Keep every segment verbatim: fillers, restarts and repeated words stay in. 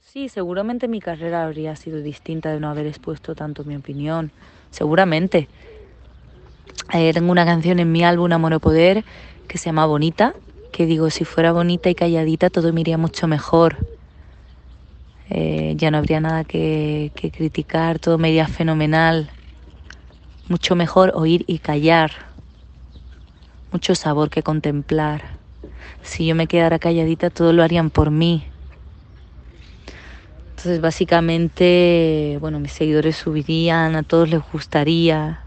Sí, seguramente mi carrera habría sido distinta de no haber expuesto tanto mi opinión. Seguramente. Eh, tengo una canción en mi álbum Amor o Poder que se llama Bonita, que digo, si fuera bonita y calladita todo me iría mucho mejor. Eh, ya no habría nada que, que criticar, todo me iría fenomenal. Mucho mejor oír y callar, mucho sabor que contemplar. Si yo me quedara calladita, todo lo harían por mí. Entonces, básicamente, bueno, mis seguidores subirían, a todos les gustaría.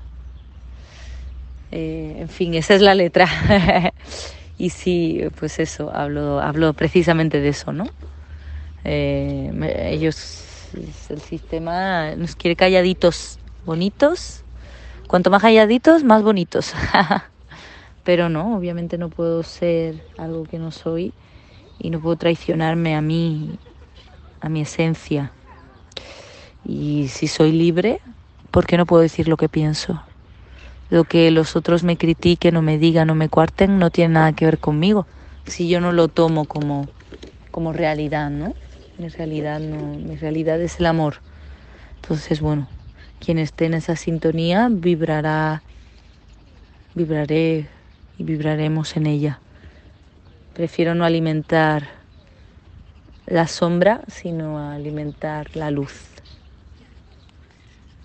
Eh, en fin, esa es la letra. Y sí, pues eso, hablo, hablo precisamente de eso, ¿no? Eh, me- ellos, el sistema nos quiere calladitos, bonitos. Cuanto más calladitos, más bonitos. Pero no, obviamente no puedo ser algo que no soy y no puedo traicionarme a mí, a mi esencia. Y si soy libre, ¿por qué no puedo decir lo que pienso? Lo que los otros me critiquen o me digan o me cuarten no tiene nada que ver conmigo. Si yo no lo tomo como, como realidad, ¿no? Mi realidad no, mi realidad es el amor. Entonces, bueno, quien esté en esa sintonía vibrará, vibraré y vibraremos en ella. Prefiero no alimentar la sombra, sino alimentar la luz.